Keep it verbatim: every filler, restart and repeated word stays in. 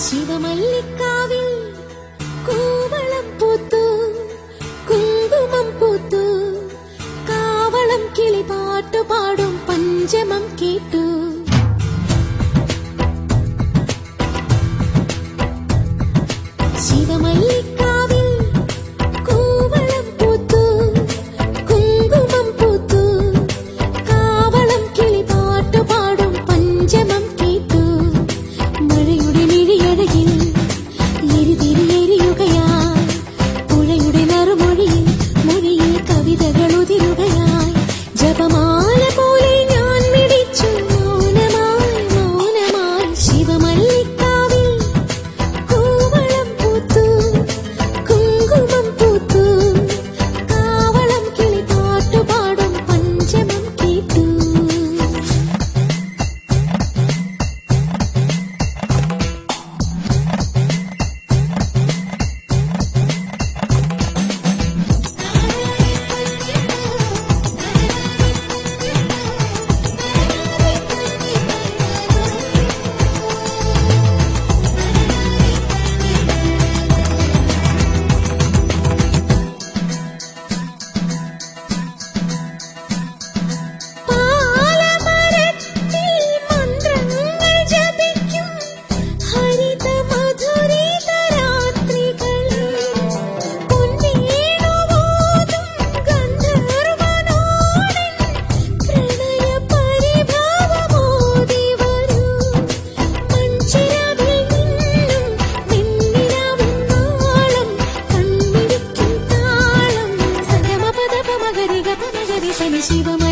ശിവമല്ലിക്കാവിൽ കൂവളം പൂത്തു കുങ്കുമം പൂത്തു കാവളം കിളി പാട്ടുപാടും പഞ്ചമം കേട്ടു ശിവമല്ലിക്കാവിൽ കൂവളം പൂത്തു കുങ്കുമം പൂത്തു കാവളം കിളി പാട്ടുപാടും പഞ്ചമം കേട്ടു മഴയുടെ മിഴിയഴകിൽ എരിതിരിയെരിയുകയായി പുഴയുടെ നറുമൊഴിയിൽ മൊഴിയിൽ കവിതകൾ ഉതിരുകയായി ജപമാല പോലെ ഞാൻ മിടിച്ചു മൗനമായി മൗനമായി ശിവമല്ലിക്കാവിൽ കൂവളം പൂത്തു കുങ്കുമം പൂത്തു കാവളം കിളി പാട്ടുപാടും പഞ്ചമം കേട്ടു ശിവമ